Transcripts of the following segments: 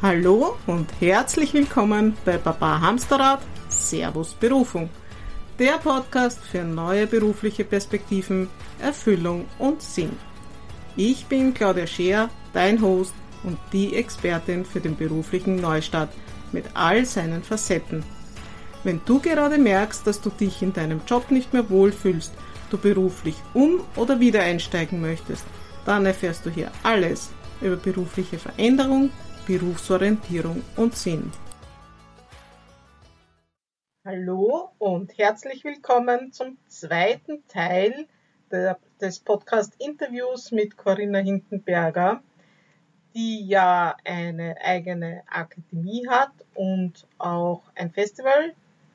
Hallo und herzlich willkommen bei Papa Hamsterrad Servus Berufung, der Podcast für neue berufliche Perspektiven, Erfüllung und Sinn. Ich bin Claudia Scheer, dein Host und die Expertin für den beruflichen Neustart mit all seinen Facetten. Wenn du gerade merkst, dass du dich in deinem Job nicht mehr wohlfühlst, du beruflich um- oder wieder einsteigen möchtest, dann erfährst du hier alles über berufliche Veränderung, Berufsorientierung und Sinn. Hallo und herzlich willkommen zum zweiten Teil des Podcast-Interviews mit Corinna Hindenberger, die ja eine eigene Akademie hat und auch ein Festival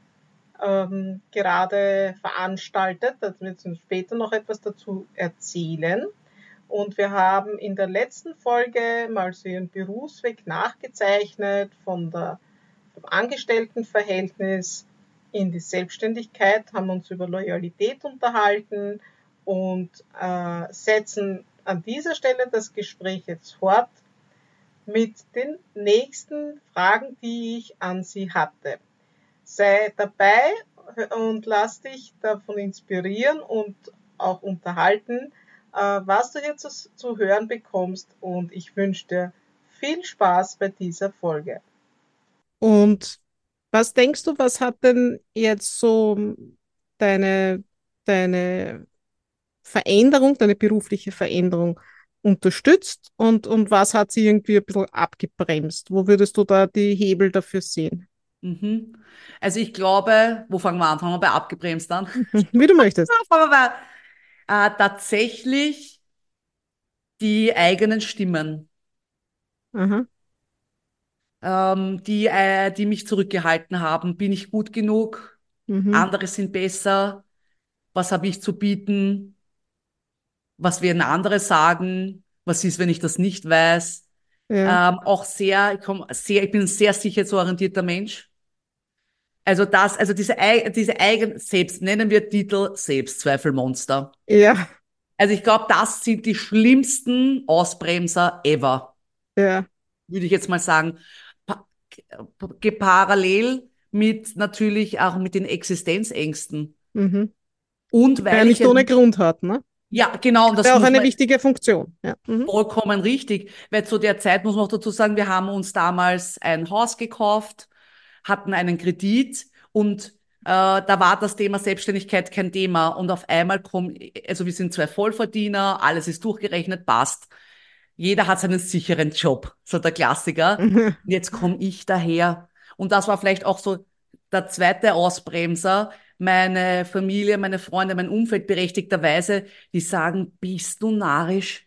gerade veranstaltet. Da wird sie uns später noch etwas dazu erzählen. Und wir haben in der letzten Folge mal so ihren Berufsweg nachgezeichnet vom Angestelltenverhältnis in die Selbstständigkeit, haben uns über Loyalität unterhalten und setzen an dieser Stelle das Gespräch jetzt fort mit den nächsten Fragen, die ich an sie hatte. Sei dabei und lass dich davon inspirieren und auch unterhalten, was du hier zu hören bekommst, und ich wünsche dir viel Spaß bei dieser Folge. Und was denkst du, was hat denn jetzt so deine, deine Veränderung, deine berufliche Veränderung unterstützt und was hat sie irgendwie ein bisschen abgebremst? Wo würdest du da die Hebel dafür sehen? Mhm. Also ich glaube, wo fangen wir an? Fangen wir bei abgebremst an? Wie du möchtest. Fangen wir bei tatsächlich die eigenen Stimmen, Aha. die mich zurückgehalten haben. Bin ich gut genug? Mhm. Andere sind besser. Was habe ich zu bieten? Was werden andere sagen? Was ist, wenn ich das nicht weiß? Ja. Auch ich bin ein sehr sicherheitsorientierter Mensch. Also diese eigenen nennen wir Titel Selbstzweifelmonster. Ja. Also ich glaube, das sind die schlimmsten Ausbremser ever, Ja. würde ich jetzt mal sagen. Pa Parallel mit natürlich auch mit den Existenzängsten. Mhm. Und Der ja weil ich nicht ja, ohne Grund hat, ne? ja genau, und Ja das auch muss eine man wichtige Funktion. Ja. Mhm. vollkommen richtig, weil zu der Zeit muss man auch dazu sagen, wir haben uns damals ein Haus gekauft, hatten einen Kredit und da war das Thema Selbstständigkeit kein Thema. Und auf einmal also wir sind zwei Vollverdiener, alles ist durchgerechnet, passt. Jeder hat seinen sicheren Job, so der Klassiker. Und jetzt komme ich daher. Und das war vielleicht auch so der zweite Ausbremser. Meine Familie, meine Freunde, mein Umfeld berechtigterweise, die sagen, bist du narrisch?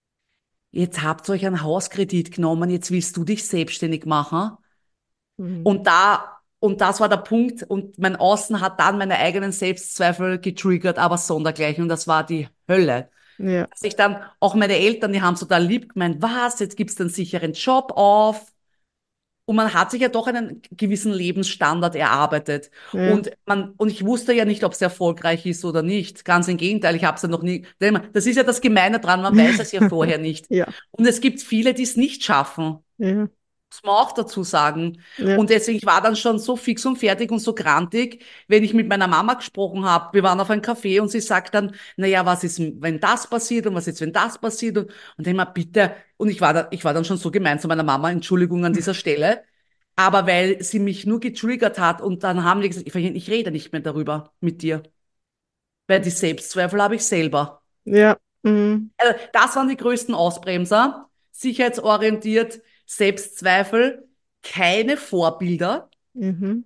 Jetzt habt ihr euch einen Hauskredit genommen, jetzt willst du dich selbstständig machen. Mhm. Und das war der Punkt. Und mein Außen hat dann meine eigenen Selbstzweifel getriggert, aber sondergleichen. Und das war die Hölle. Ja. Dass ich dann, auch meine Eltern, die haben so da lieb gemeint, was, jetzt gibst du einen sicheren Job auf. Und man hat sich ja doch einen gewissen Lebensstandard erarbeitet. Ja. Und ich wusste ja nicht, ob es erfolgreich ist oder nicht. Ganz im Gegenteil, ich habe es ja noch nie. Das ist ja das Gemeine dran, man weiß es ja vorher nicht. Ja. Und es gibt viele, die es nicht schaffen. Ja. Muss man auch dazu sagen. Ja. Und deswegen, ich war dann schon so fix und fertig und so grantig, wenn ich mit meiner Mama gesprochen habe. Wir waren auf einem Café und sie sagt dann, na ja, was ist, wenn das passiert und was ist, wenn das passiert? Und immer bitte. Und ich war dann schon so gemein zu meiner Mama, Entschuldigung an dieser Stelle. Aber weil sie mich nur getriggert hat und dann haben die gesagt, ich rede nicht mehr darüber mit dir. Weil die Selbstzweifel habe ich selber. Ja. Mhm. Also das waren die größten Ausbremser. Sicherheitsorientiert, Selbstzweifel, keine Vorbilder Mhm.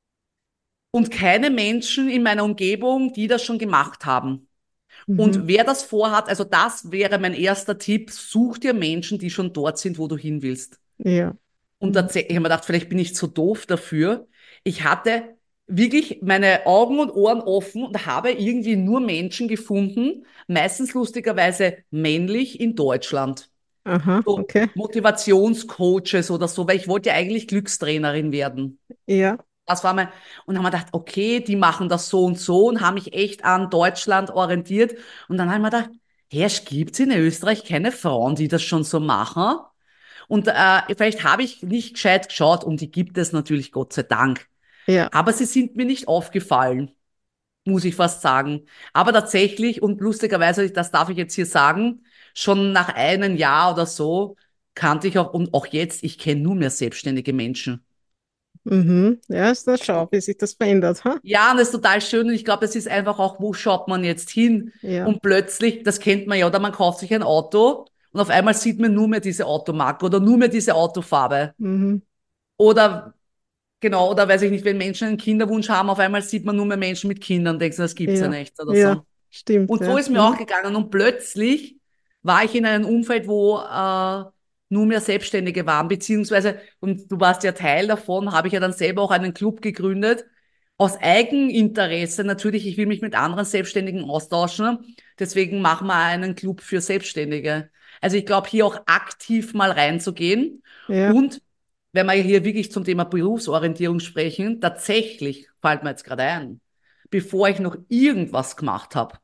und keine Menschen in meiner Umgebung, die das schon gemacht haben. Mhm. Und wer das vorhat, also das wäre mein erster Tipp, such dir Menschen, die schon dort sind, wo du hin willst. Ja. Und Mhm. tatsächlich, ich habe mir gedacht, vielleicht bin ich zu doof dafür. Ich hatte wirklich meine Augen und Ohren offen und habe irgendwie nur Menschen gefunden, meistens lustigerweise männlich in Deutschland. Aha. So Okay. Motivationscoaches oder so, weil ich wollte ja eigentlich Glückstrainerin werden. Ja. Das war mein, und dann haben wir gedacht, okay, die machen das so und haben mich echt an Deutschland orientiert. Und dann haben wir gedacht, Herrsch, gibt's in Österreich keine Frauen, die das schon so machen? Und vielleicht habe ich nicht gescheit geschaut und die gibt es natürlich, Gott sei Dank. Ja. Aber sie sind mir nicht aufgefallen, muss ich fast sagen. Aber tatsächlich, und lustigerweise, das darf ich jetzt hier sagen, schon nach einem Jahr oder so kannte ich auch, und auch jetzt, ich kenne nur mehr selbstständige Menschen. Mhm. Ja, ist das schau, wie sich das verändert. Ha? Ja, und das ist total schön. Und ich glaube, das ist einfach auch, wo schaut man jetzt hin? Ja. Und plötzlich, das kennt man ja, oder man kauft sich ein Auto und auf einmal sieht man nur mehr diese Automarke oder nur mehr diese Autofarbe. Mhm. Oder genau, oder weiß ich nicht, wenn Menschen einen Kinderwunsch haben, auf einmal sieht man nur mehr Menschen mit Kindern, denkst du, das gibt's ja Ja. nicht oder Ja. so. Stimmt, Und so ja. ist mir auch Mhm. gegangen. Und plötzlich war ich in einem Umfeld, wo nur mehr Selbstständige waren, beziehungsweise, und du warst ja Teil davon, habe ich ja dann selber auch einen Club gegründet. Aus Eigeninteresse natürlich, ich will mich mit anderen Selbstständigen austauschen. Deswegen machen wir einen Club für Selbstständige. Also ich glaube, hier auch aktiv mal reinzugehen. Ja. Und wenn wir hier wirklich zum Thema Berufsorientierung sprechen, tatsächlich fällt mir jetzt gerade ein, bevor ich noch irgendwas gemacht habe,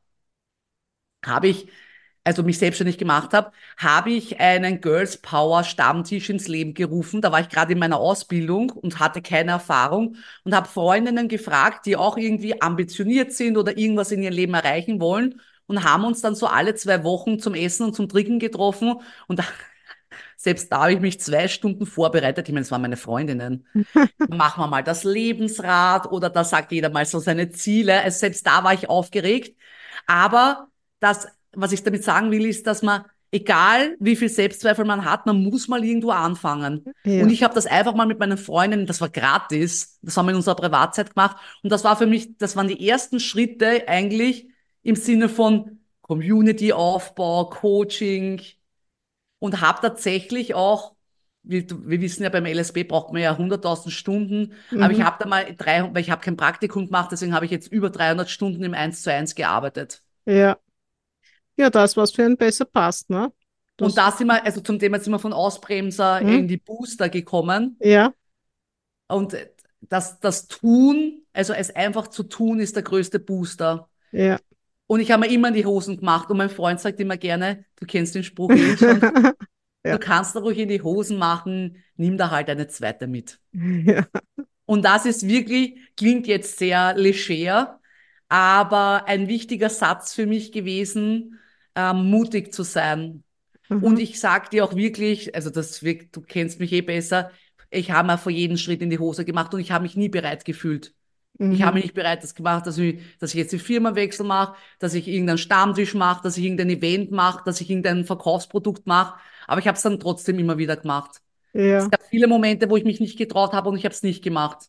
habe ich, also mich selbstständig gemacht habe, habe ich einen Girls Power Stammtisch ins Leben gerufen. Da war ich gerade in meiner Ausbildung und hatte keine Erfahrung und habe Freundinnen gefragt, die auch irgendwie ambitioniert sind oder irgendwas in ihrem Leben erreichen wollen und haben uns dann so alle 2 Wochen zum Essen und zum Trinken getroffen und da, selbst da habe ich mich 2 Stunden vorbereitet. Ich meine, es waren meine Freundinnen. Machen wir mal das Lebensrad oder da sagt jeder mal so seine Ziele. Also selbst da war ich aufgeregt. Aber das, was ich damit sagen will, ist, dass man, egal wie viel Selbstzweifel man hat, man muss mal irgendwo anfangen. Und Ja. ich habe das einfach mal mit meinen Freundinnen, das war gratis, das haben wir in unserer Privatzeit gemacht. Und das war für mich, das waren die ersten Schritte eigentlich im Sinne von Community-Aufbau, Coaching und habe tatsächlich auch, wir wissen ja, beim LSB braucht man ja 100.000 Stunden, aber ich Mhm. habe da mal 300, weil ich habe kein Praktikum gemacht, deswegen habe ich jetzt über 300 Stunden im 1:1 gearbeitet. Ja. Ja, das, was für einen besser passt, ne? Und Das. da sind wir, also zum Thema sind wir von Ausbremser Mhm. in die Booster gekommen. Ja. Und das Tun, also es einfach zu tun, ist der größte Booster. Ja. Und ich habe mir immer in die Hosen gemacht. Und mein Freund sagt immer gerne, du kennst den Spruch eh schon, du Ja. kannst da ruhig in die Hosen machen, nimm da halt eine zweite mit. Ja. Und das ist wirklich, klingt jetzt sehr leger, aber ein wichtiger Satz für mich gewesen, mutig zu sein. Und Mhm. ich sage dir auch wirklich, also du kennst mich eh besser, ich habe mir vor jedem Schritt in die Hose gemacht und ich habe mich nie bereit gefühlt. Ich habe Mhm. mich nicht bereit das gemacht, dass ich jetzt den Firmenwechsel mache, dass ich irgendeinen Stammtisch mache, dass ich irgendein Event mache, dass ich irgendein Verkaufsprodukt mache. Aber ich habe es dann trotzdem immer wieder gemacht. Es Ja. gab viele Momente, wo ich mich nicht getraut habe und ich habe es nicht gemacht.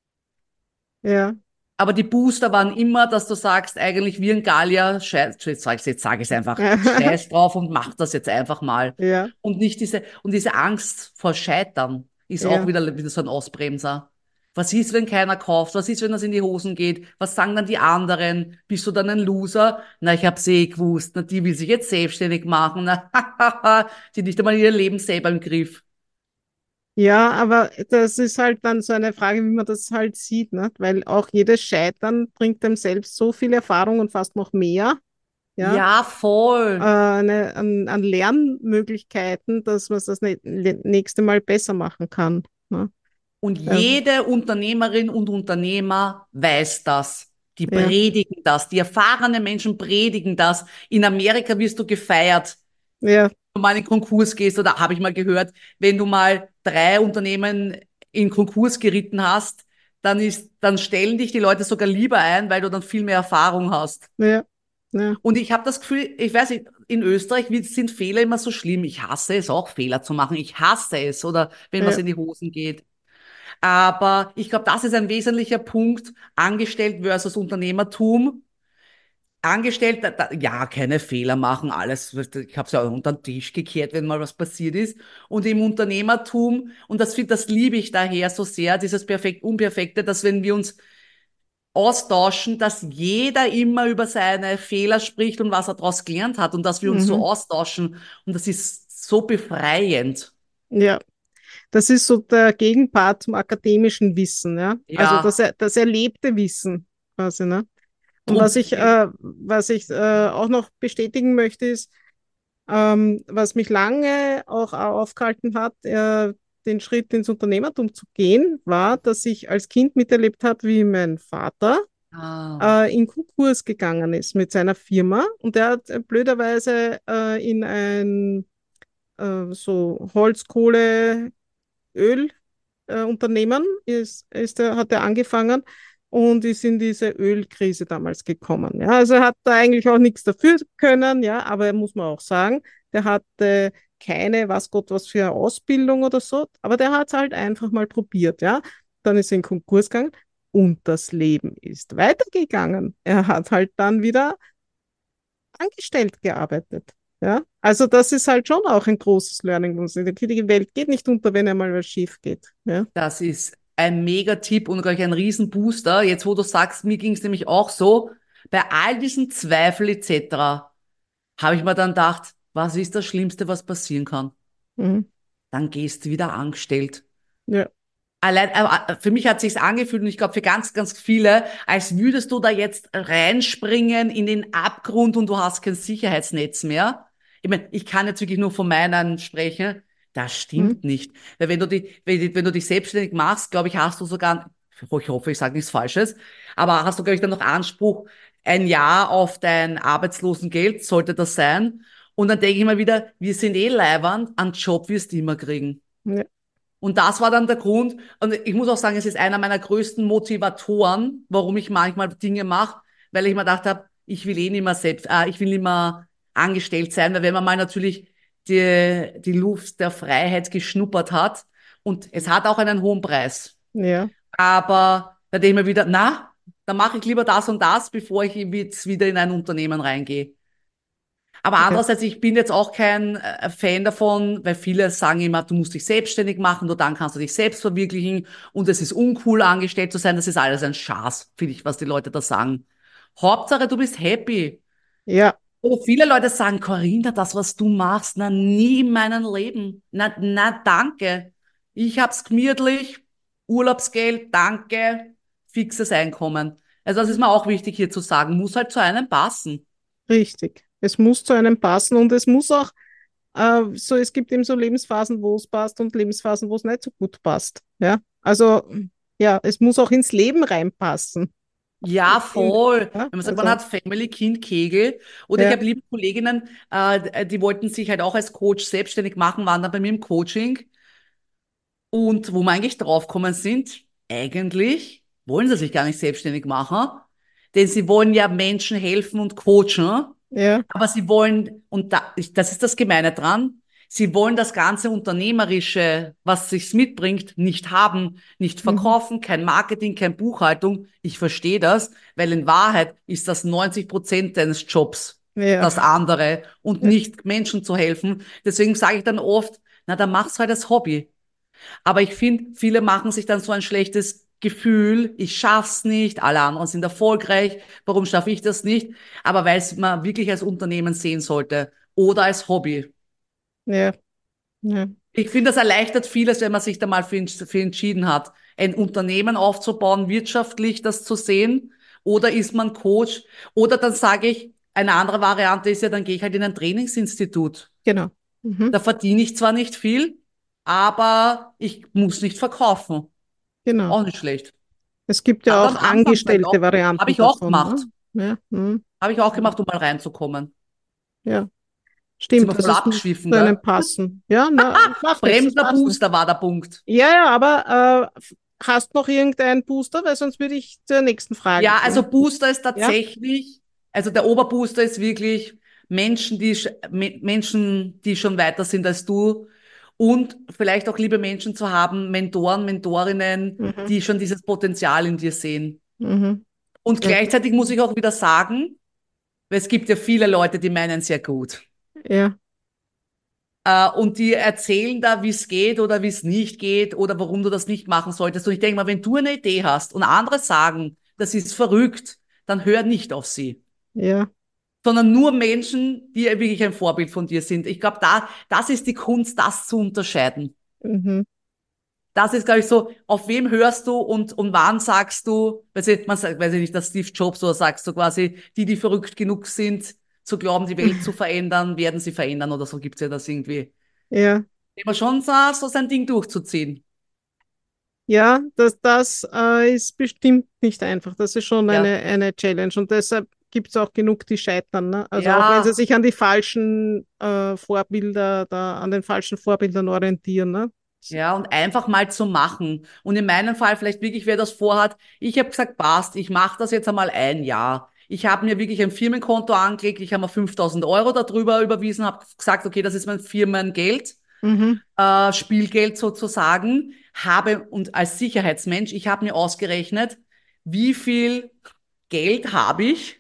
Ja. Aber die Booster waren immer, dass du sagst, eigentlich wie ein Gallier, scheiß, jetzt sage ich es einfach, scheiß drauf und mach das jetzt einfach mal. Ja. Und diese Angst vor Scheitern ist auch Ja. wieder so ein Ausbremser. Was ist, wenn keiner kauft? Was ist, wenn das in die Hosen geht? Was sagen dann die anderen? Bist du dann ein Loser? Na, ich hab's eh gewusst. Na, die will sich jetzt selbstständig machen. Na, die hat nicht einmal ihr Leben selber im Griff. Ja, aber das ist halt dann so eine Frage, wie man das halt sieht, ne? Weil auch jedes Scheitern bringt einem selbst so viel Erfahrung und fast noch mehr, ja, Ja, voll. an Lernmöglichkeiten, dass man es das nächste Mal besser machen kann. Ne? Und Ja, jede Unternehmerin und Unternehmer weiß das. Die ja, predigen das. Die erfahrenen Menschen predigen das. In Amerika wirst du gefeiert, ja, wenn du mal in Konkurs gehst, oder habe ich mal gehört, wenn du mal 3 Unternehmen in Konkurs geritten hast, dann stellen dich die Leute sogar lieber ein, weil du dann viel mehr Erfahrung hast. ja, ja, Und ich habe das Gefühl, ich weiß nicht, in Österreich sind Fehler immer so schlimm. Ich hasse es auch, Fehler zu machen. Ich hasse es, oder wenn was ja, in die Hosen geht. Aber ich glaube, das ist ein wesentlicher Punkt, Angestellt versus Unternehmertum. Angestellt, ja, keine Fehler machen, alles, ich habe es ja unter den Tisch gekehrt, wenn mal was passiert ist. Und im Unternehmertum, und das liebe ich daher so sehr, dieses Perfekt-Unperfekte, dass wenn wir uns austauschen, dass jeder immer über seine Fehler spricht und was er daraus gelernt hat und dass wir uns so mhm, austauschen. Und das ist so befreiend. ja. Das ist so der Gegenpart zum akademischen Wissen, ja. Also Ja, das erlebte Wissen quasi, ne? Und drum, was ich auch noch bestätigen möchte, ist, Was mich lange auch aufgehalten hat, den Schritt ins Unternehmertum zu gehen, war, dass ich als Kind miterlebt habe, wie mein Vater Ah, in Konkurs gegangen ist mit seiner Firma und der hat blöderweise in ein so Holzkohle Öl Unternehmen hat er angefangen und ist in diese Ölkrise damals gekommen. Ja, also er hat da eigentlich auch nichts dafür können, ja, aber muss man auch sagen, der hatte keine, was Gott, was für eine Ausbildung oder so, aber der hat es halt einfach mal probiert, ja. Dann ist er in Konkurs gegangen und das Leben ist weitergegangen. Er hat halt dann wieder angestellt gearbeitet. Ja, also das ist halt schon auch ein großes Learning. Die Welt geht nicht unter, wenn einmal was schief geht. Ja. das ist ein Mega-Tipp und gleich ein Riesenbooster. Jetzt, wo du sagst, mir ging es nämlich auch so, bei all diesen Zweifeln etc. habe ich mir dann gedacht, was ist das Schlimmste, was passieren kann? Mhm. Dann gehst du wieder angestellt. Ja, Allein, für mich hat sich's angefühlt und ich glaube für ganz, ganz viele, als würdest du da jetzt reinspringen in den Abgrund und du hast kein Sicherheitsnetz mehr. Ich meine, ich kann jetzt wirklich nur von meinen sprechen. Das mhm. stimmt nicht. Weil wenn du dich selbstständig machst, glaube ich, hast du sogar, ich hoffe, ich sage nichts Falsches, aber hast du, glaube ich, dann noch Anspruch, ein Jahr auf dein Arbeitslosengeld, sollte das sein. Und dann denke ich mir wieder, wir sind eh leibernd, einen Job wirst du immer kriegen. Ja, Und das war dann der Grund. Und ich muss auch sagen, es ist einer meiner größten Motivatoren, warum ich manchmal Dinge mache, weil ich mir gedacht habe, ich will eh nicht mehr selbst, ich will nicht mehr angestellt sein, weil wenn man mal natürlich die Luft der Freiheit geschnuppert hat und es hat auch einen hohen Preis. ja, Aber da denke ich mir wieder, na, dann mache ich lieber das und das, bevor ich jetzt wieder in ein Unternehmen reingehe. Aber ja, andererseits, ich bin jetzt auch kein Fan davon, weil viele sagen immer, du musst dich selbstständig machen, nur dann kannst du dich selbst verwirklichen und es ist uncool, angestellt zu sein. Das ist alles ein Schaß, finde ich, was die Leute da sagen. Hauptsache, du bist happy. ja, Oder viele Leute sagen, Corinna, das, was du machst, na, nie in meinem Leben. Na, danke. Ich hab's gemütlich, Urlaubsgeld, danke, fixes Einkommen. Also das ist mir auch wichtig hier zu sagen, muss halt zu einem passen. richtig. Es muss zu einem passen und es muss auch so, es gibt eben so Lebensphasen, wo es passt und Lebensphasen, wo es nicht so gut passt. Ja, also ja, es muss auch ins Leben reinpassen. Ja, Finde ich. voll. Ja, Wenn man sagt, man also hat Family, Kind, Kegel. Oder ich ja, habe liebe Kolleginnen, die wollten sich halt auch als Coach selbstständig machen, waren dann bei mir im Coaching. Und wo wir eigentlich draufgekommen sind, eigentlich wollen sie sich gar nicht selbstständig machen, denn sie wollen ja Menschen helfen und coachen. ja, Aber sie wollen, und das ist das Gemeine dran, sie wollen das ganze Unternehmerische, was sich's mitbringt, nicht haben, nicht mhm. verkaufen, kein Marketing, keine Buchhaltung. Ich verstehe das, weil in Wahrheit ist das 90% deines Jobs, Ja, das andere, und ja, nicht Menschen zu helfen. Deswegen sage ich dann oft, na, dann mach's halt als Hobby. Aber ich finde, viele machen sich dann so ein schlechtes Gefühl, ich schaff's nicht, alle anderen sind erfolgreich, warum schaffe ich das nicht? Aber weil es man wirklich als Unternehmen sehen sollte oder als Hobby. ja, ja, Ich finde, das erleichtert vieles, wenn man sich da mal für entschieden hat, ein Unternehmen aufzubauen, wirtschaftlich das zu sehen, oder ist man Coach, oder dann sage ich, eine andere Variante ist ja, dann gehe ich halt in ein Trainingsinstitut. genau. Mhm. Da verdiene ich zwar nicht viel, aber ich muss nicht verkaufen. Genau. Auch nicht schlecht. Es gibt ja Hat auch am Anfang vielleicht angestellte auch, habe Varianten ich auch davon. gemacht. Ne? Ja, mhm. Habe ich auch gemacht, um mal reinzukommen. Ja, Sind wir stimmt. voll Also es muss abgeschwiffen, zu einem gell? passen. Ja, na, macht nichts, das Fremder passt nicht. Booster war der Punkt. Ja, ja, aber hast noch irgendeinen Booster? Weil sonst würde ich zur nächsten Frage Ja, also gehen. Booster ist Ja? tatsächlich, also der Oberbooster ist wirklich Menschen, die schon weiter sind als du und vielleicht auch liebe Menschen zu haben, Mentoren, Mentorinnen, Mhm. die schon dieses Potenzial in dir sehen. Mhm. Und Sehr gut. gleichzeitig muss ich auch wieder sagen, weil es gibt ja viele Leute, die meinen sehr gut. Ja, Und die erzählen da, wie es geht oder wie es nicht geht oder warum du das nicht machen solltest. Und ich denke mal, wenn du eine Idee hast und andere sagen, das ist verrückt, dann hör nicht auf sie, ja. sondern nur Menschen, die wirklich ein Vorbild von dir sind. Ich glaube, das ist die Kunst, das zu unterscheiden. Mhm. Das ist, glaube ich, so, auf wem hörst du und wann sagst du, man sagt, weiß ich nicht, dass Steve Jobs oder sagst du quasi, die verrückt genug sind, zu glauben, die Welt zu verändern, werden sie verändern oder so gibt's ja das irgendwie. Ja. Immer schon so, so sein Ding durchzuziehen. Ja, das ist bestimmt nicht einfach. Das ist schon Ja, eine Challenge und deshalb gibt es auch genug, die scheitern. Ne? Also auch wenn sie ja, sich an die falschen Vorbilder, an den falschen Vorbildern orientieren. Ne? ja, und einfach mal zu machen. Und in meinem Fall vielleicht wirklich, wer das vorhat, ich habe gesagt, passt, ich mache das jetzt einmal ein Jahr. Ich habe mir wirklich ein Firmenkonto angelegt, ich habe mir 5.000 € darüber überwiesen, habe gesagt, okay, das ist mein Firmengeld, Mhm, Spielgeld sozusagen, habe und als Sicherheitsmensch, ich habe mir ausgerechnet, wie viel Geld habe ich,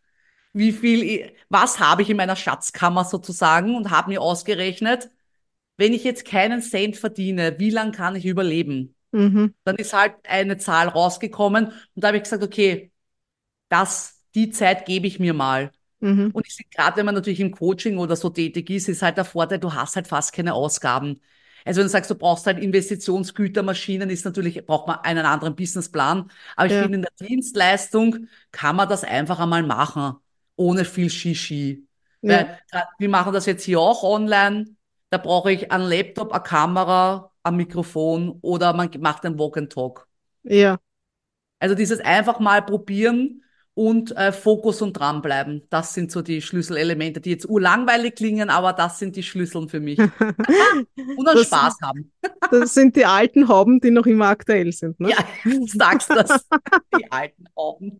was habe ich in meiner Schatzkammer sozusagen und habe mir ausgerechnet, wenn ich jetzt keinen Cent verdiene, wie lange kann ich überleben? mhm, Dann ist halt eine Zahl rausgekommen und da habe ich gesagt, okay, die Zeit gebe ich mir mal. mhm. Und ich sehe, gerade wenn man natürlich im Coaching oder so tätig ist halt der Vorteil, du hast halt fast keine Ausgaben. Also wenn du sagst, du brauchst halt Investitionsgütermaschinen, ist natürlich, braucht man einen anderen Businessplan. Aber ich Ja, finde, in der Dienstleistung kann man das einfach einmal machen, ohne viel Shishi. ja, Weil wir machen das jetzt hier auch online. Da brauche ich einen Laptop, eine Kamera, ein Mikrofon oder man macht einen Walk and Talk. ja. Also dieses einfach mal probieren und Fokus und dranbleiben. Das sind so die Schlüsselelemente, die jetzt urlangweilig klingen, aber das sind die Schlüsseln für mich. Und dann Das, Spaß haben. das sind die alten Hauben, die noch immer aktuell sind, ne? Ja, sagst das. Die alten Augen.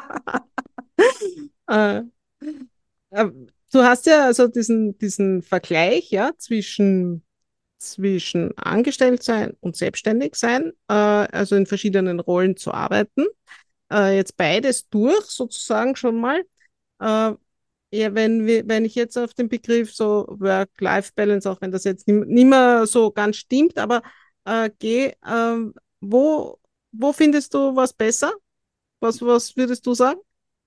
Äh, äh, Du hast ja also diesen Vergleich, ja, zwischen Angestelltsein und Selbstständigsein, also in verschiedenen Rollen zu arbeiten. Jetzt beides durch, sozusagen schon mal. Äh, ja, wenn ich jetzt auf den Begriff so Work-Life-Balance, auch wenn das jetzt nicht mehr so ganz stimmt, aber gehe, wo, wo findest du was besser? Was würdest du sagen?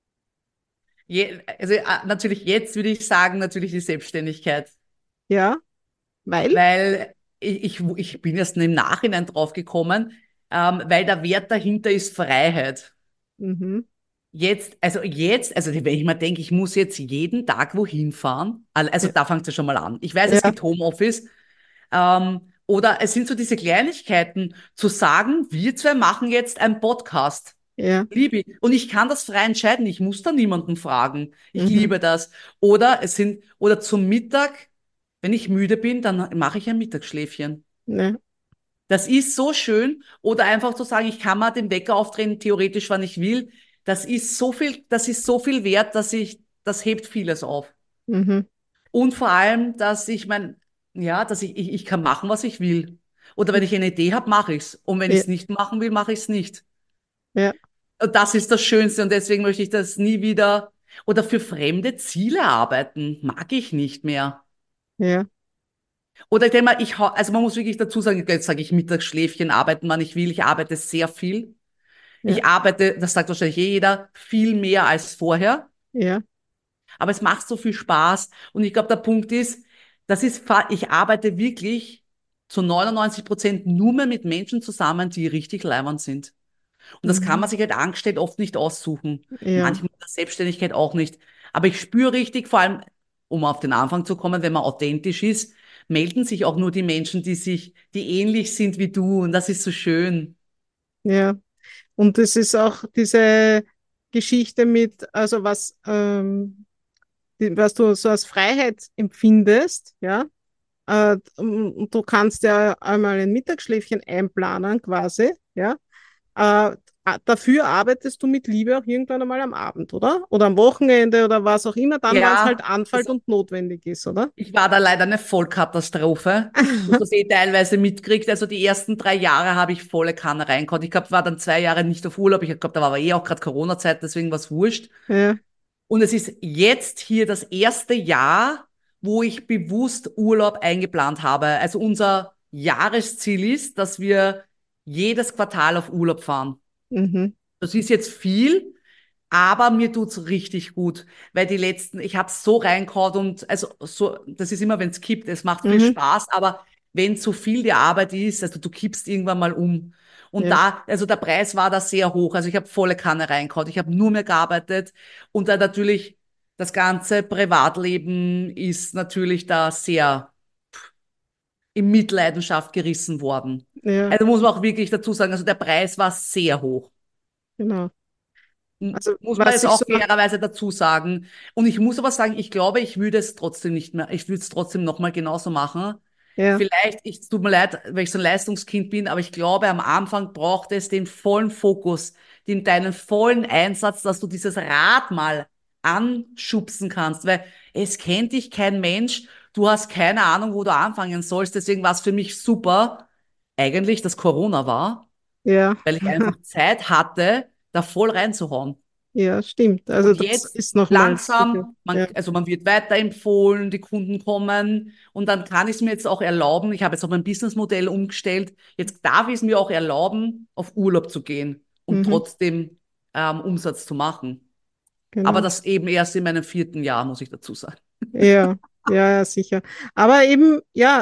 Also natürlich jetzt würde ich sagen, natürlich die Selbstständigkeit. Ja, weil? Weil ich bin erst im Nachhinein drauf gekommen, weil der Wert dahinter ist Freiheit. Mhm. Also wenn ich mir denke, ich muss jetzt jeden Tag wohin fahren, also Ja, da fängt es ja schon mal an. Ich weiß, es ja, gibt Homeoffice, oder es sind so diese Kleinigkeiten, zu sagen, wir zwei machen jetzt einen Podcast. ja. Liebe ich. Und ich kann das frei entscheiden. Ich muss da niemanden fragen. Ich Mhm. liebe das. Oder zum Mittag, wenn ich müde bin, dann mache ich ein Mittagsschläfchen. Ja. Das ist so schön. Oder einfach zu sagen, ich kann mal den Wecker aufdrehen, theoretisch, wann ich will. Das ist so viel wert, das hebt vieles auf. Mhm. Und vor allem, ich kann machen, was ich will. Oder wenn ich eine Idee habe, mache ich's. Und wenn ich Ja, es nicht machen will, mache ich es nicht. ja, Und das ist das Schönste und deswegen möchte ich das nie wieder. Oder für fremde Ziele arbeiten, mag ich nicht mehr. ja, Oder ich denke mal, also man muss wirklich dazu sagen, jetzt sage ich Mittagsschläfchen, arbeiten, wann ich will. Ich arbeite sehr viel. ja, Ich arbeite, das sagt wahrscheinlich jeder, viel mehr als vorher. ja. Aber es macht so viel Spaß. Und ich glaube, der Punkt ist, ich arbeite wirklich zu 99% nur mehr mit Menschen zusammen, die richtig leibend sind. Und das kann Mhm. man sich halt angestellt oft nicht aussuchen. Ja, Manchmal in der Selbstständigkeit auch nicht. Aber ich spüre richtig, vor allem, um auf den Anfang zu kommen, wenn man authentisch ist, melden sich auch nur die Menschen, die ähnlich sind wie du. Und das ist so schön. ja. Und es ist auch diese Geschichte mit, also was du so als Freiheit empfindest, ja. Und du kannst ja einmal ein Mittagsschläfchen einplanen, quasi, ja. Äh, Dafür arbeitest du mit Liebe auch irgendwann einmal am Abend, oder? Oder am Wochenende oder was auch immer, dann, wann es halt Ja, anfällt also und notwendig ist, oder? ich war da leider eine Vollkatastrophe. Du hast das eh teilweise mitgekriegt. Also die ersten 3 Jahre habe ich volle Kanne reingehauen. Ich glaube, war dann 2 Jahre nicht auf Urlaub. Ich glaube, da war aber eh auch gerade Corona-Zeit, deswegen war es wurscht. Ja. Und es ist jetzt hier das erste Jahr, wo ich bewusst Urlaub eingeplant habe. Also unser Jahresziel ist, dass wir jedes Quartal auf Urlaub fahren. Mhm. Das ist jetzt viel, aber mir tut's richtig gut, weil ich habe so reingehauen und also so, das ist immer, wenn es kippt, es macht viel Mhm. Spaß, aber wenn zu viel die Arbeit ist, also du kippst irgendwann mal um. Und Ja. also der Preis war da sehr hoch, also ich habe volle Kanne reingehauen, ich habe nur mehr gearbeitet und dann natürlich, das ganze Privatleben ist natürlich da sehr in Mitleidenschaft gerissen worden. Ja, Also muss man auch wirklich dazu sagen, also der Preis war sehr hoch. genau. Also Muss man was jetzt ich auch so, fairerweise dazu sagen. Und ich muss aber sagen, ich glaube, ich würde es trotzdem nicht mehr, ich würde es trotzdem nochmal genauso machen. ja, Vielleicht, es tut mir leid, weil ich so ein Leistungskind bin, aber ich glaube, am Anfang braucht es den vollen Fokus, deinen vollen Einsatz, dass du dieses Rad mal anschubsen kannst, weil es kennt dich kein Mensch, du hast keine Ahnung, wo du anfangen sollst. Deswegen war es für mich super, eigentlich, dass Corona war, ja, weil ich einfach Zeit hatte, da voll reinzuhauen. ja, stimmt. Also Und das jetzt ist nochmals sicher. langsam, Ja. also man wird weiterempfohlen, die Kunden kommen und dann kann ich es mir jetzt auch erlauben, ich habe jetzt auch mein Businessmodell umgestellt, jetzt darf ich es mir auch erlauben, auf Urlaub zu gehen und Mhm, trotzdem Umsatz zu machen. Aber genau. das eben erst in meinem 4. Jahr, muss ich dazu sagen. Ja, ja, ja, sicher. Aber eben, ja,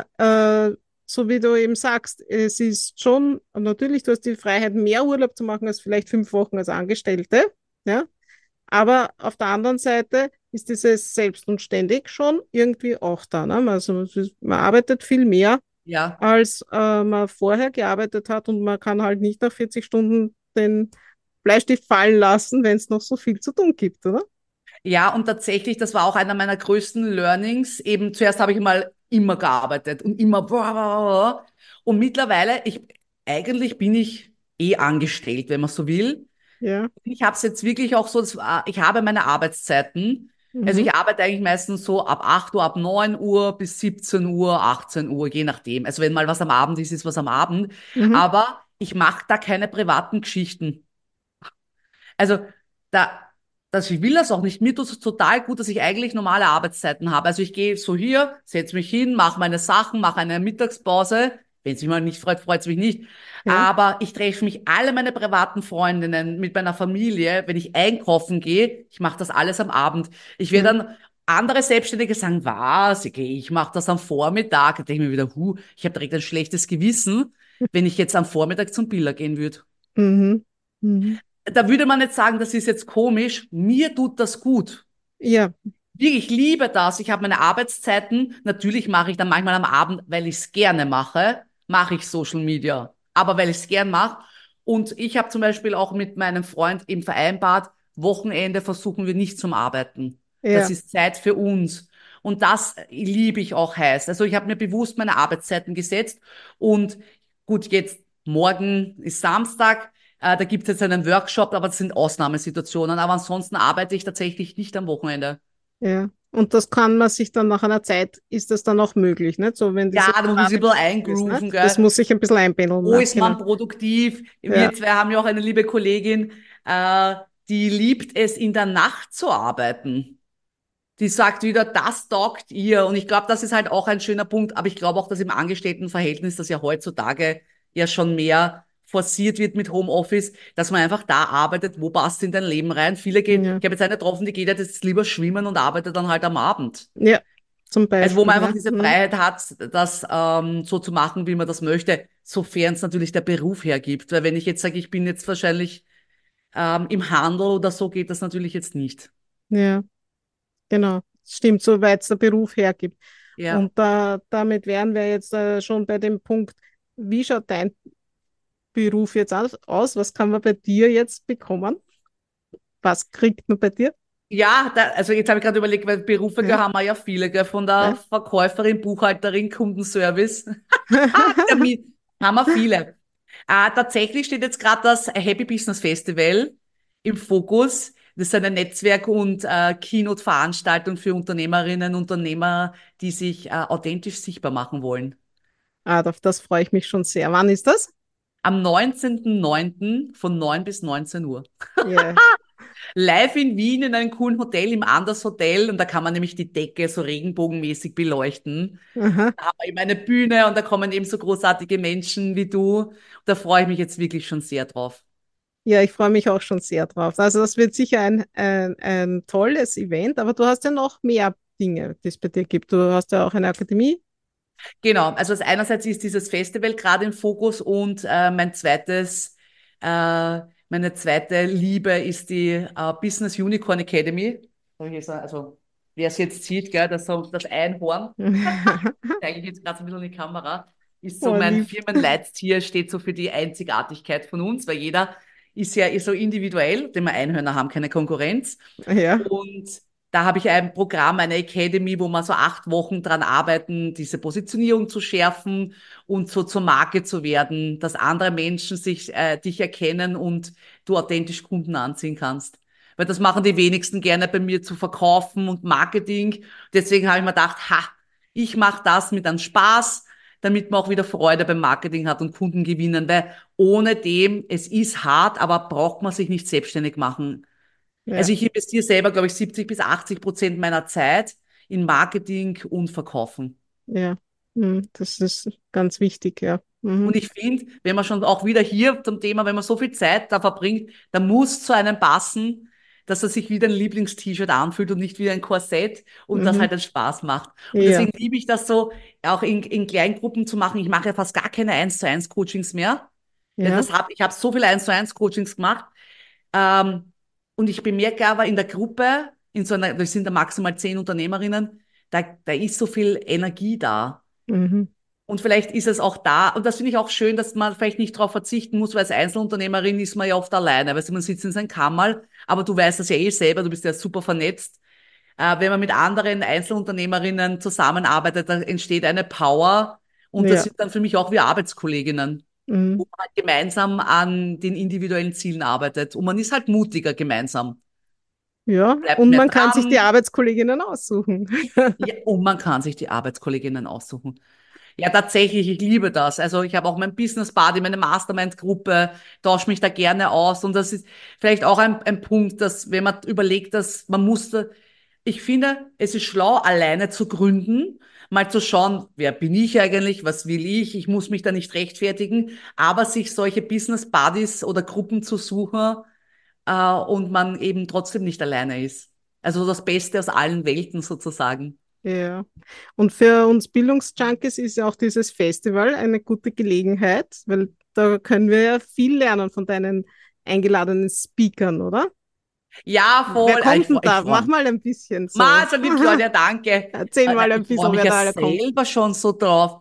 so wie du eben sagst, es ist schon, natürlich, du hast die Freiheit, mehr Urlaub zu machen als vielleicht 5 Wochen als Angestellte, ja. Aber auf der anderen Seite ist dieses selbst und ständig schon irgendwie auch da. Ne? Also man arbeitet viel mehr, Ja. als man vorher gearbeitet hat und man kann halt nicht nach 40 Stunden den Bleistift fallen lassen, wenn es noch so viel zu tun gibt, oder? Ja, und tatsächlich, das war auch einer meiner größten Learnings. Eben zuerst habe ich mal immer gearbeitet und immer boah, boah, boah. Und mittlerweile, eigentlich bin ich eh angestellt, wenn man so will. Ja. Ich habe es jetzt wirklich auch so, ich habe meine Arbeitszeiten. Also Mhm. ich arbeite eigentlich meistens so ab 8 Uhr, ab 9 Uhr bis 17 Uhr, 18 Uhr, je nachdem. Also wenn mal was am Abend ist, ist was am Abend. Mhm. Aber ich mache da keine privaten Geschichten. Also da, ich will das auch nicht. Mir tut es total gut, dass ich eigentlich normale Arbeitszeiten habe. Also ich gehe so hier, setze mich hin, mache meine Sachen, mache eine Mittagspause. Wenn es mich mal nicht freut, freut es mich nicht. Ja. Aber ich treffe mich alle meine privaten Freundinnen mit meiner Familie, wenn ich einkaufen gehe. Ich mache das alles am Abend. Ich werde Mhm. dann andere Selbstständige sagen, was? Okay, ich mache das am Vormittag. Da denke ich mir wieder, ich habe direkt ein schlechtes Gewissen, wenn ich jetzt am Vormittag zum Biller gehen würde. Mhm. Mhm. Da würde man nicht sagen, das ist jetzt komisch. Mir tut das gut. Ja. Ich liebe das. Ich habe meine Arbeitszeiten. Natürlich mache ich dann manchmal am Abend, weil ich es gerne mache, mache ich Social Media. Aber weil ich es gern mache. Und ich habe zum Beispiel auch mit meinem Freund eben vereinbart, Wochenende versuchen wir nicht zum Arbeiten. Das Ja. ist Zeit für uns. Und das liebe ich auch heiß. Also ich habe mir bewusst meine Arbeitszeiten gesetzt. Und gut, jetzt morgen ist Samstag. Da gibt es jetzt einen Workshop, aber das sind Ausnahmesituationen. Aber ansonsten arbeite ich tatsächlich nicht am Wochenende. Ja. Und das kann man sich dann nach einer Zeit, ist das dann auch möglich, nicht? So, wenn Ja, dieses da muss man sich ein bisschen Dynamische ist, eingrooven, nicht? Das gell? muss sich ein bisschen einpendeln, Wo ne? ist Genau. man produktiv? Ja. Wir zwei haben ja auch eine liebe Kollegin, die liebt es, in der Nacht zu arbeiten. Die sagt wieder, das taugt ihr. Und ich glaube, das ist halt auch ein schöner Punkt. Aber ich glaube auch, dass im Angestelltenverhältnis, das ja heutzutage ja schon mehr forciert wird mit Homeoffice, dass man einfach da arbeitet, wo passt in dein Leben rein. Viele gehen, Ja. ich habe jetzt eine getroffen, die geht jetzt lieber schwimmen und arbeitet dann halt am Abend. Ja. Zum Also wo Beispiel, man einfach ja. diese Mhm. Freiheit hat, das so zu machen, wie man das möchte, sofern es natürlich der Beruf hergibt. Weil wenn ich jetzt sage, ich bin jetzt wahrscheinlich im Handel oder so, geht das natürlich jetzt nicht. Ja. Genau. Stimmt, soweit es der Beruf hergibt. Ja. Und damit wären wir jetzt schon bei dem Punkt, wie schaut dein Beruf jetzt aus? Was kann man bei dir jetzt bekommen? Was kriegt man bei dir? Ja, also jetzt habe ich gerade überlegt, weil Berufe gell, Ja, haben wir ja viele, gell, von der ja. Verkäuferin, Buchhalterin, Kundenservice. Termin, haben wir viele. Tatsächlich steht jetzt gerade das Happy Business Festival im Fokus. Das ist eine Netzwerk- und Keynote-Veranstaltung für Unternehmerinnen und Unternehmer, die sich authentisch sichtbar machen wollen. Auf das freue ich mich schon sehr. Wann ist das? Am 19.09. von 9 bis 19 Uhr. Ja. Live in Wien in einem coolen Hotel, im Anders Hotel. Und da kann man nämlich die Decke so regenbogenmäßig beleuchten. Aha. Da haben wir eben eine Bühne und da kommen eben so großartige Menschen wie du. Da freue ich mich jetzt wirklich schon sehr drauf. Ja, ich freue mich auch schon sehr drauf. Also das wird sicher ein tolles Event, aber du hast ja noch mehr Dinge, die es bei dir gibt. Du hast ja auch eine Akademie. Genau, also einerseits ist dieses Festival gerade im Fokus und meine zweite Liebe ist die Business Unicorn Academy. Also, wer es jetzt sieht, gell, das Einhorn, zeige ich jetzt gerade so ein bisschen in die Kamera, ist so Oh, mein lieb. Firmenleittier, steht so für die Einzigartigkeit von uns, weil jeder ist so individuell, denn wir Einhörner haben keine Konkurrenz. Ja, Und da habe ich ein Programm, eine Academy, wo wir so 8 Wochen dran arbeiten, diese Positionierung zu schärfen und so zur Marke zu werden, dass andere Menschen dich erkennen und du authentisch Kunden anziehen kannst. Weil das machen die wenigsten gerne bei mir zu verkaufen und Marketing. Deswegen habe ich mir gedacht, ich mache das mit einem Spaß, damit man auch wieder Freude beim Marketing hat und Kunden gewinnen, weil ohne dem, es ist hart, aber braucht man sich nicht selbstständig machen. ja, Also ich investiere selber, glaube ich, 70 bis 80% meiner Zeit in Marketing und Verkaufen. ja. Das ist ganz wichtig, ja. Und Mhm. ich finde, wenn man schon auch wieder hier zum Thema, wenn man so viel Zeit da verbringt, dann muss zu einem passen, dass er sich wie ein Lieblingst-T-Shirt anfühlt und nicht wie ein Korsett und das Mhm. halt einen Spaß macht. Und Ja, deswegen liebe ich das so, auch in Kleingruppen zu machen. Ich mache ja fast gar keine 1:1 Coachings mehr. ja. Ich habe so viele 1:1 Coachings gemacht. Ähm, und ich bemerke aber in der Gruppe, das sind da maximal 10 Unternehmerinnen, da ist so viel Energie da. Mhm. Und vielleicht ist es auch da, und das finde ich auch schön, dass man vielleicht nicht darauf verzichten muss, weil als Einzelunternehmerin ist man ja oft alleine. Weißt du, man sitzt in seinem Kammerl, aber du weißt das ja eh selber, du bist ja super vernetzt. Wenn man mit anderen Einzelunternehmerinnen zusammenarbeitet, dann entsteht eine Power und das Ja. sind dann für mich auch wie Arbeitskolleginnen, wo Mhm. man halt gemeinsam an den individuellen Zielen arbeitet. Und man ist halt mutiger gemeinsam. Ja, Bleibt und mehr man kann sich die dran. Arbeitskolleginnen aussuchen. Ja, und man kann sich die Arbeitskolleginnen aussuchen. Ja, tatsächlich, ich liebe das. Also ich habe auch mein Business Buddy, meine Mastermind-Gruppe, tausche mich da gerne aus. Und das ist vielleicht auch ein Punkt, dass wenn man überlegt, dass man musste, ich finde, es ist schlau, alleine zu gründen, mal zu schauen, wer bin ich eigentlich, was will ich muss mich da nicht rechtfertigen, aber sich solche Business Buddies oder Gruppen zu suchen, und man eben trotzdem nicht alleine ist. Also das Beste aus allen Welten sozusagen. Ja. Und für uns Bildungsjunkies ist ja auch dieses Festival eine gute Gelegenheit, weil da können wir ja viel lernen von deinen eingeladenen Speakern, oder? Ja, Wer voll. kommt denn Ich da? freue Mach mich. mal ein bisschen so. Ma, so lieb, Claudia, danke. Erzähl mal ein Ich freue bisschen, mich wer ja da alle kommt. selber schon so drauf.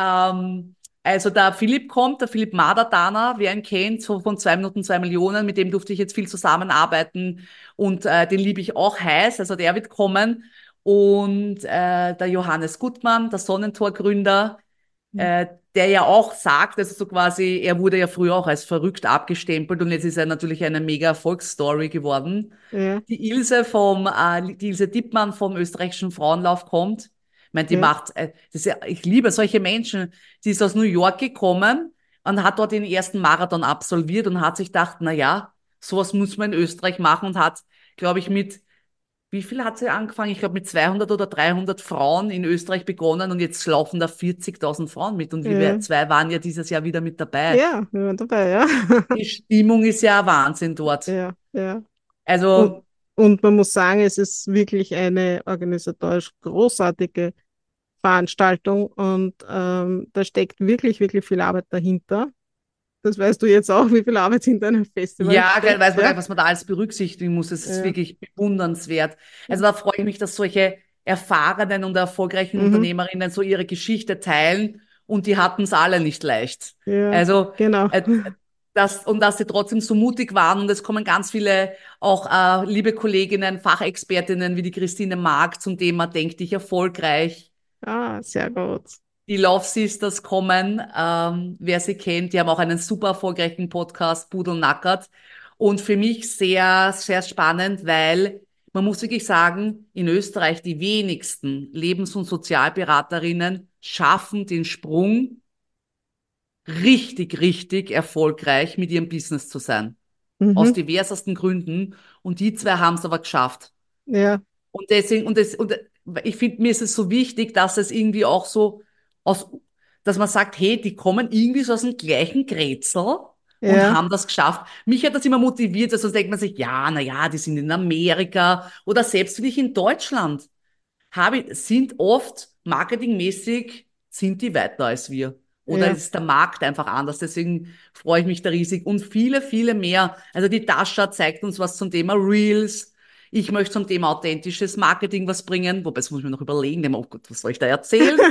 Also der Philipp kommt, der Philipp Madertaner, wer ihn kennt, so von 2 Minuten 2 Millionen, mit dem durfte ich jetzt viel zusammenarbeiten und den liebe ich auch heiß, also der wird kommen. Und der Johannes Gutmann, der Sonnentor-Gründer, äh, der ja auch sagt, also so quasi, er wurde ja früher auch als verrückt abgestempelt und jetzt ist er natürlich eine mega Erfolgsstory geworden. Ja, Die Ilse Dittmann vom österreichischen Frauenlauf kommt. Ich meine, ja, ich liebe solche Menschen. Die ist aus New York gekommen und hat dort den ersten Marathon absolviert und hat sich gedacht, na ja, sowas muss man in Österreich machen und hat, glaube ich, wie viel hat sie angefangen? Ich glaube, mit 200 oder 300 Frauen in Österreich begonnen und jetzt laufen da 40.000 Frauen mit und ja. zwei waren ja dieses Jahr wieder mit dabei. Ja, wir waren dabei, ja. Die Stimmung ist ja Wahnsinn dort. Ja, ja. Und, Also und man muss sagen, es ist wirklich eine organisatorisch großartige Veranstaltung und da steckt wirklich, wirklich viel Arbeit dahinter. Das weißt du jetzt auch, wie viel Arbeit hinter einem Festival ja, gell, steckt, weiß man gar ja. nicht, was man da alles berücksichtigen muss. Es ist Ja. wirklich bewundernswert. Also da freue ich mich, dass solche erfahrenen und erfolgreichen Mhm. Unternehmerinnen so ihre Geschichte teilen und die hatten es alle nicht leicht. Ja, Also genau. äh, dass sie trotzdem so mutig waren und es kommen ganz viele auch liebe Kolleginnen, Fachexpertinnen wie die Christine Mark zum Thema Denk dich erfolgreich. Ah, sehr gut. Die Love Sisters kommen, wer sie kennt, die haben auch einen super erfolgreichen Podcast, Pudel Nackert. Und für mich sehr, sehr spannend, weil man muss wirklich sagen, in Österreich die wenigsten Lebens- und Sozialberaterinnen schaffen den Sprung, richtig, richtig erfolgreich mit ihrem Business zu sein. Aus Mhm. diversesten Gründen. Und die zwei haben es aber geschafft. Ja, Und deswegen, ich finde, mir ist es so wichtig, dass es irgendwie auch so aus, dass man sagt, hey, die kommen irgendwie so aus dem gleichen Grätsel und ja, haben das geschafft. Mich hat das immer motiviert, also sonst denkt man sich, ja, na ja, die sind in Amerika oder selbst wie ich in Deutschland sind oft marketingmäßig, sind die weiter als wir. Oder ja, ist der Markt einfach anders? Deswegen freue ich mich da riesig. Und viele, viele mehr. Also die Tascha zeigt uns was zum Thema Reels. Ich möchte zum Thema authentisches Marketing was bringen, wobei das muss ich mir noch überlegen, oh Gott, was soll ich da erzählen?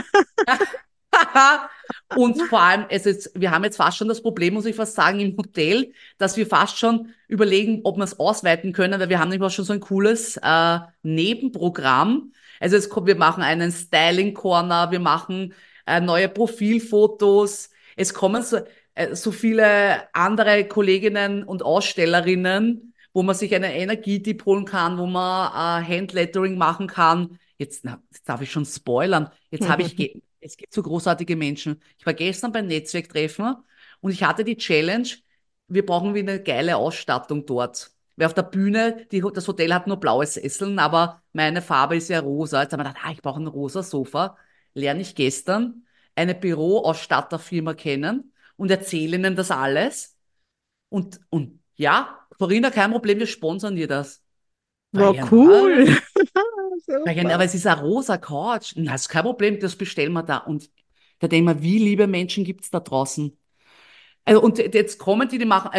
Und vor allem, wir haben jetzt fast schon das Problem, muss ich fast sagen, im Hotel, dass wir fast schon überlegen, ob wir es ausweiten können, weil wir haben nämlich auch schon so ein cooles Nebenprogramm. Also wir machen einen Styling Corner, wir machen neue Profilfotos. Es kommen so viele andere Kolleginnen und Ausstellerinnen, wo man sich einen Energietipp holen kann, wo man Handlettering machen kann. Jetzt darf ich schon spoilern. Es gibt so großartige Menschen. Ich war gestern beim Netzwerktreffen und ich hatte die Challenge, wir brauchen wieder eine geile Ausstattung dort. Weil auf der Bühne, das Hotel hat nur blaue Sesseln, aber meine Farbe ist ja rosa. Jetzt haben wir gedacht, ich brauche ein rosa Sofa. Lerne ich gestern eine Büroausstatterfirma kennen und erzähle ihnen das alles. Und ja, Corinna, kein Problem, wir sponsern dir das. War Ja, cool. na, ja, Super. aber es ist eine rosa Couch. Na, ist kein Problem, das bestellen wir da. Und da denken wir, wie liebe Menschen gibt's da draußen? Also, und jetzt kommen die machen,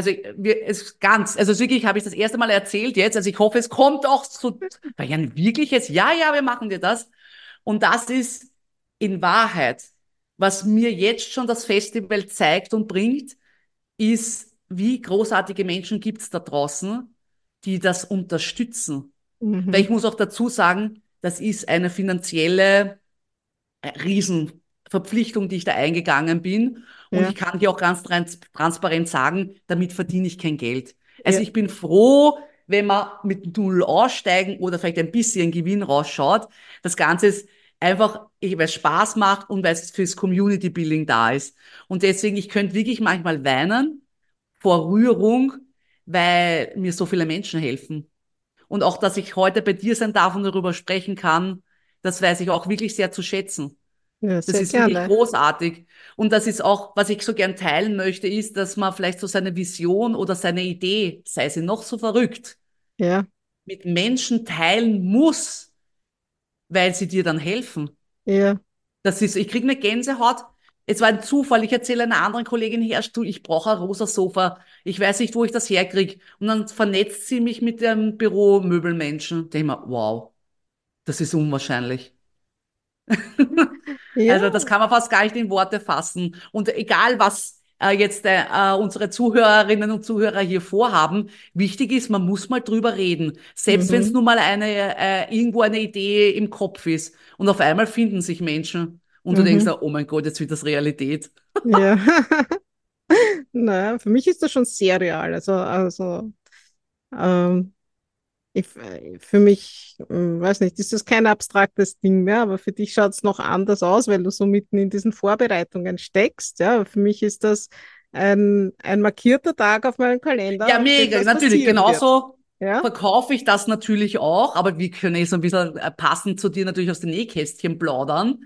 also wirklich habe ich das erste Mal erzählt jetzt, also ich hoffe, es kommt auch so, weil ja wirklich jetzt, ja, ja, wir machen dir das. Und das ist in Wahrheit, was mir jetzt schon das Festival zeigt und bringt, ist, wie großartige Menschen gibt's da draußen, die das unterstützen. Weil Mhm. ich muss auch dazu sagen, das ist eine finanzielle Riesenverpflichtung, die ich da eingegangen bin. Und Ja, ich kann dir auch ganz transparent sagen, damit verdiene ich kein Geld. Also ja, ich bin froh, wenn wir mit Null aussteigen oder vielleicht ein bisschen Gewinn rausschaut. Das Ganze ist einfach, weil es Spaß macht und weil es fürs Community Building da ist. Und deswegen, ich könnte wirklich manchmal weinen vor Rührung, weil mir so viele Menschen helfen. Und auch, dass ich heute bei dir sein darf und darüber sprechen kann, das weiß ich auch wirklich sehr zu schätzen. ja, Das sehr ist wirklich gerne. großartig. Und das ist auch, was ich so gern teilen möchte, ist, dass man vielleicht so seine Vision oder seine Idee, sei sie noch so verrückt, Ja, mit Menschen teilen muss, weil sie dir dann helfen. ja. Ich kriege eine Gänsehaut. Es war ein Zufall. Ich erzähle einer anderen Kollegin, Herrst du, ich brauche ein rosa Sofa. Ich weiß nicht, wo ich das herkriege. Und dann vernetzt sie mich mit dem Büromöbelmenschen. Da ich mir, wow, das ist unwahrscheinlich. Ja, Also das kann man fast gar nicht in Worte fassen. Und egal, was jetzt unsere Zuhörerinnen und Zuhörer hier vorhaben, wichtig ist, man muss mal drüber reden. Selbst wenn es mhm. nur mal irgendwo eine Idee im Kopf ist. Und auf einmal finden sich Menschen. Und du denkst, Mhm. oh mein Gott, jetzt wird das Realität. Ja. Naja, für mich ist das schon sehr real. Also ähm, für mich, weiß nicht, ist das kein abstraktes Ding mehr, aber für dich schaut es noch anders aus, weil du so mitten in diesen Vorbereitungen steckst. Ja, für mich ist das ein markierter Tag auf meinem Kalender, Ja, an dem mega, das natürlich. passieren wird. Genauso Ja. verkaufe ich das natürlich auch, aber wir können so ein bisschen passend zu dir natürlich aus den Nähkästchen plaudern.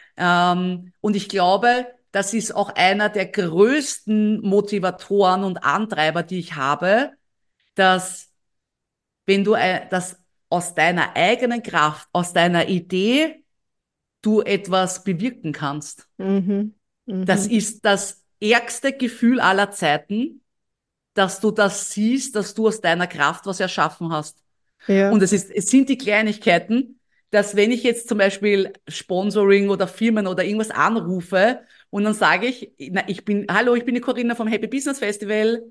Und ich glaube, das ist auch einer der größten Motivatoren und Antreiber, die ich habe, dass wenn dass aus deiner eigenen Kraft, aus deiner Idee, du etwas bewirken kannst. Mhm. Das Mhm. ist das ärgste Gefühl aller Zeiten, dass du das siehst, dass du aus deiner Kraft was erschaffen hast. Ja, Und es sind die Kleinigkeiten, dass wenn ich jetzt zum Beispiel Sponsoring oder Firmen oder irgendwas anrufe und dann sage ich, na, hallo, ich bin die Corinna vom Happy Business Festival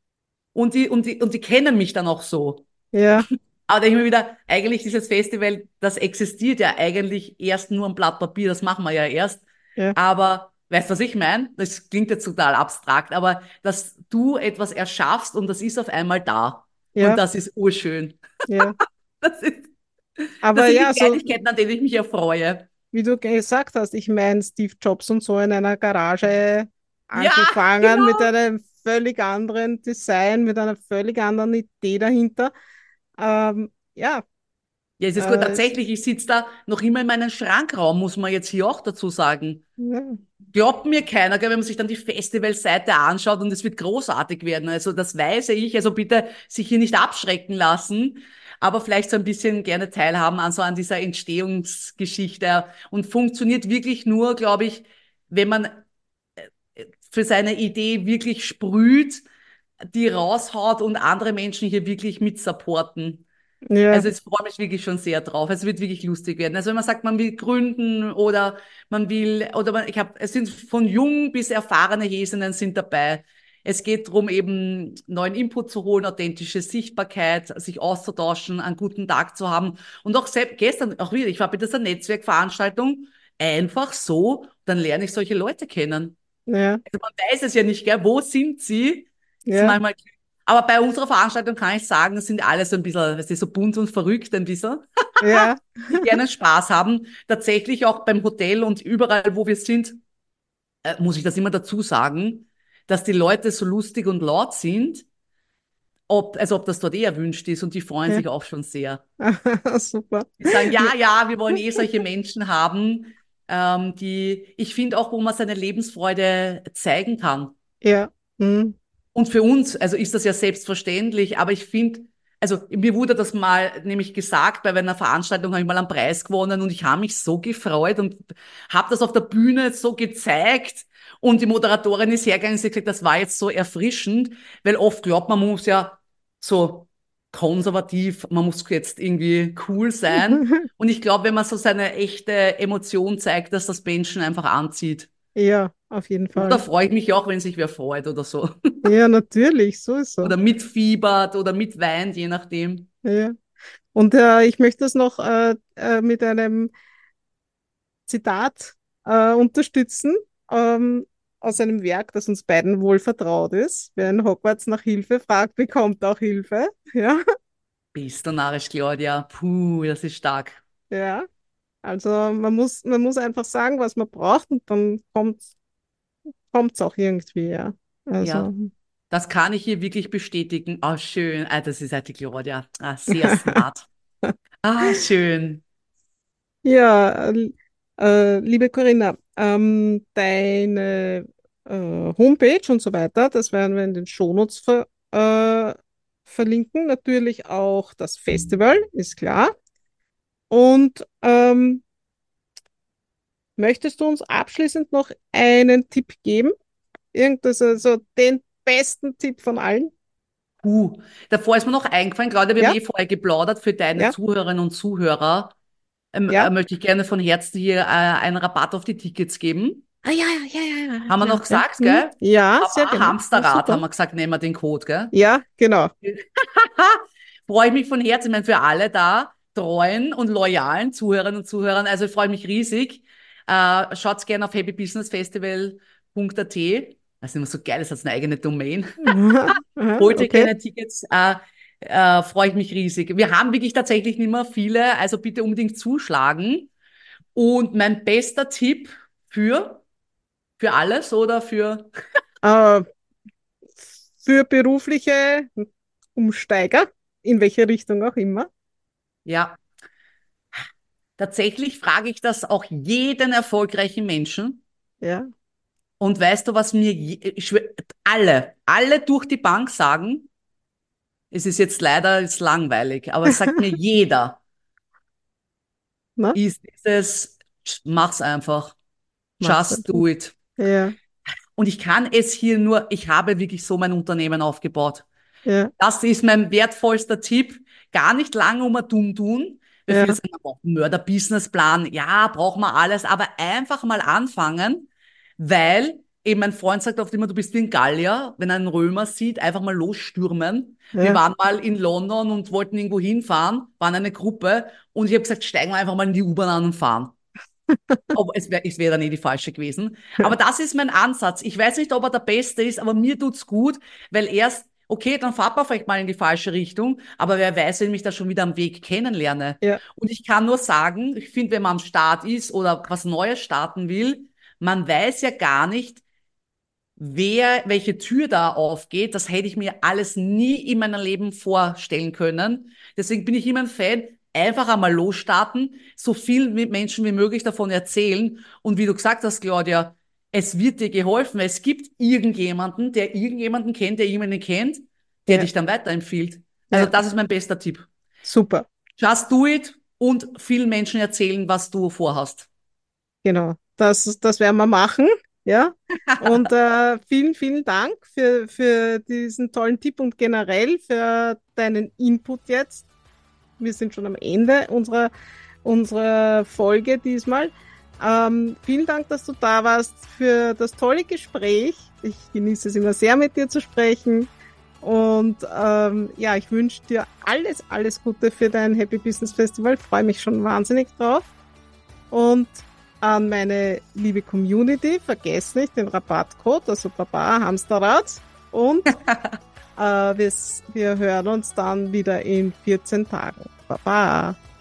und die kennen mich dann auch so. ja, Aber da denke ich mir wieder, eigentlich dieses Festival, das existiert ja eigentlich erst nur am Blatt Papier, das machen wir ja erst. ja, Aber weißt du, was ich meine? Das klingt jetzt total abstrakt, aber dass du etwas erschaffst und das ist auf einmal da. Und ja, das ist urschön. ja. Das ist, das Aber sind die ja, so Kleinigkeiten, an denen ich mich erfreue. wie du gesagt hast, ich meine, Steve Jobs und so in einer Garage Ja, angefangen mit genau. einem völlig anderen Design, mit einer völlig anderen Idee dahinter. Ja, Ja, es ist gut. es Tatsächlich, ist, ich sitze da noch immer in meinem Schrankraum, muss man jetzt hier auch dazu sagen. ja, Glaubt mir keiner, gell, wenn man sich dann die Festivalseite anschaut und es wird großartig werden. Also das weiß ich. Also bitte sich hier nicht abschrecken lassen, aber vielleicht so ein bisschen gerne teilhaben an dieser Entstehungsgeschichte. Und funktioniert wirklich nur, glaube ich, wenn man für seine Idee wirklich sprüht, die raushaut und andere Menschen hier wirklich mit supporten. Ja, Also ich freue mich wirklich schon sehr drauf. Es wird wirklich lustig werden. Also wenn man sagt, man will gründen oder man will, oder man, es sind von jung bis erfahrene Häsinnen sind dabei. Es geht darum, eben neuen Input zu holen, authentische Sichtbarkeit, sich auszutauschen, einen guten Tag zu haben. Und auch selbst gestern, auch wieder, ich war bei dieser Netzwerkveranstaltung, einfach so, dann lerne ich solche Leute kennen. ja, Also man weiß es ja nicht, gell? Wo sind sie? Das ist ja, manchmal, aber bei unserer Veranstaltung kann ich sagen, das sind alle so ein bisschen, weißt du, so bunt und verrückt ein bisschen, ja, die gerne Spaß haben. Tatsächlich auch beim Hotel und überall, wo wir sind, muss ich das immer dazu sagen, dass die Leute so lustig und laut sind, also ob das dort eh erwünscht ist und die freuen ja. sich auch schon sehr. Super. Die sagen, ja, ja, wir wollen eh solche Menschen haben, die, ich finde auch, wo man seine Lebensfreude zeigen kann. Ja. Mhm. Und für uns, also ist das ja selbstverständlich, aber ich finde, also mir wurde das mal nämlich gesagt, bei einer Veranstaltung habe ich mal einen Preis gewonnen und ich habe mich so gefreut und habe das auf der Bühne so gezeigt und die Moderatorin ist hergegangen und sie hat gesagt, das war jetzt so erfrischend, weil oft glaubt man, man muss ja so konservativ, man muss jetzt irgendwie cool sein und ich glaube, wenn man so seine echte Emotion zeigt, dass das Menschen einfach anzieht. Ja, auf jeden Und da Fall. freue ich mich auch, wenn sich wer freut oder so. Ja, natürlich, sowieso. Oder mitfiebert oder mitweint, je nachdem. Ja. Und ich möchte das noch mit einem Zitat unterstützen aus einem Werk, das uns beiden wohl vertraut ist. Wer in Hogwarts nach Hilfe fragt, bekommt auch Hilfe. Ja, Bist du narrisch, Claudia? Puh, das ist stark. ja. Also man muss einfach sagen, was man braucht und dann kommt's auch irgendwie, ja. Ja, Also, das kann ich hier wirklich bestätigen. Ah, schön. Ah, das ist halt die Claudia. Ah, sehr smart. Ah, schön. ja, liebe Corinna, deine Homepage und so weiter, das werden wir in den Shownotes verlinken. Natürlich auch das Festival, ist klar. Und möchtest du uns abschließend noch einen Tipp geben? Irgendwas, also den besten Tipp von allen? Davor ist mir noch eingefallen, Claudia, wir haben Ja, eh vorher geplaudert für deine ja, Zuhörerinnen und Zuhörer. ja. Möchte ich gerne von Herzen hier einen Rabatt auf die Tickets geben. Ah, ja, ja, ja, ja, ja, Haben wir klar. noch Ja, gesagt, hm. gell? Ja, sehr Papa, gerne. Ja, Hamsterrad, haben super. wir gesagt, nehmen wir den Code, gell? Ja, genau. Freue ich mich von Herzen, ich meine, für alle da, treuen und loyalen Zuhörerinnen und Zuhörern. Also ich freue mich riesig. Schaut gerne auf happybusinessfestival.at. Das ist immer so geil, das hat eine eigene Domain. Aha, aha, Holt ihr okay. keine Tickets, freue ich mich riesig. Wir haben wirklich tatsächlich nicht mehr viele, also bitte unbedingt zuschlagen. Und mein bester Tipp für, für alles oder für, Äh, für berufliche Umsteiger, in welche Richtung auch immer. ja, tatsächlich frage ich das auch jeden erfolgreichen Menschen. Ja. Und weißt du, was mir alle durch die Bank sagen? Es ist jetzt leider ist langweilig, aber es sagt mir jeder, Na, ist dieses, mach's einfach, mach's just einfach. do it. Ja, Und ich kann es hier nur, ich habe wirklich so mein Unternehmen aufgebaut. ja, Das ist mein wertvollster Tipp. Gar nicht lange um ein Dumm tun. Wir ja, viele sagen, man braucht einen Mörder-Businessplan. Ja, braucht man alles, aber einfach mal anfangen, weil eben mein Freund sagt oft immer, du bist wie ein Gallier, wenn er einen Römer sieht, einfach mal losstürmen. Wir ja. waren mal in London und wollten irgendwo hinfahren, waren eine Gruppe und ich habe gesagt, steigen wir einfach mal in die U-Bahn an und fahren. Aber es wär dann eh die falsche gewesen. Aber das ist mein Ansatz. Ich weiß nicht, ob er der Beste ist, aber mir tut's gut, weil erst, okay, dann fahrt man vielleicht mal in die falsche Richtung, aber wer weiß, wenn ich da schon wieder am Weg kennenlerne. Ja, Und ich kann nur sagen, ich finde, wenn man am Start ist oder was Neues starten will, man weiß ja gar nicht, welche Tür da aufgeht. Das hätte ich mir alles nie in meinem Leben vorstellen können. Deswegen bin ich immer ein Fan, einfach einmal losstarten, so viel mit Menschen wie möglich davon erzählen. Und wie du gesagt hast, Claudia, es wird dir geholfen. Es gibt irgendjemanden, der irgendjemanden kennt, der jemanden kennt, der ja, dich dann weiterempfiehlt. Also ja. das ist mein bester Tipp. Super. Just do it und vielen Menschen erzählen, was du vorhast. Genau. Das werden wir machen. Ja. Und vielen, vielen Dank für diesen tollen Tipp und generell für deinen Input jetzt. Wir sind schon am Ende unserer Folge diesmal. Vielen Dank, dass du da warst, für das tolle Gespräch. Ich genieße es immer sehr, mit dir zu sprechen. Und ich wünsche dir alles Gute für dein Happy Business Festival. Freue mich schon wahnsinnig drauf. Und an meine liebe Community, vergesst nicht den Rabattcode, also Baba Hamsterrad. Und wir hören uns dann wieder in 14 Tagen. Baba!